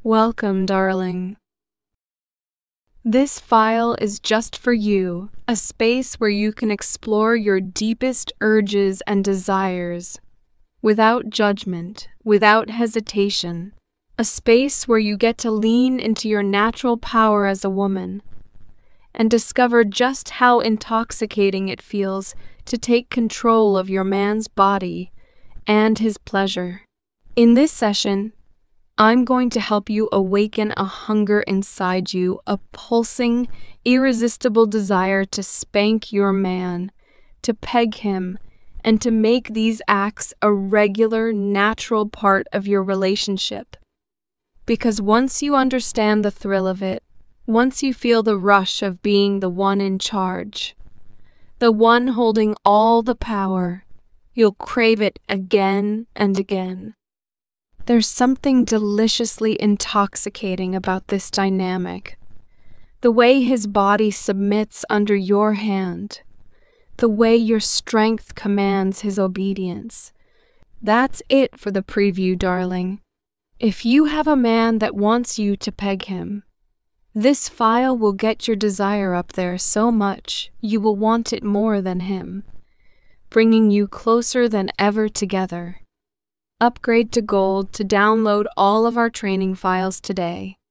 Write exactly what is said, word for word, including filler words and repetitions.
Welcome, darling. This file is just for you, a space where you can explore your deepest urges and desires, without judgment, without hesitation, a space where you get to lean into your natural power as a woman, and discover just how intoxicating it feels to take control of your man's body and his pleasure. In this session, I'm going to help you awaken a hunger inside you, a pulsing, irresistible desire to spank your man, to peg him, and to make these acts a regular, natural part of your relationship. Because once you understand the thrill of it, once you feel the rush of being the one in charge, the one holding all the power, you'll crave it again and again. There's something deliciously intoxicating about this dynamic. The way his body submits under your hand, the way your strength commands his obedience. That's it for the preview, darling. If you have a man that wants you to peg him, this file will get your desire up there so much you will want it more than him, bringing you closer than ever together. Upgrade to Gold to download all of our training files today.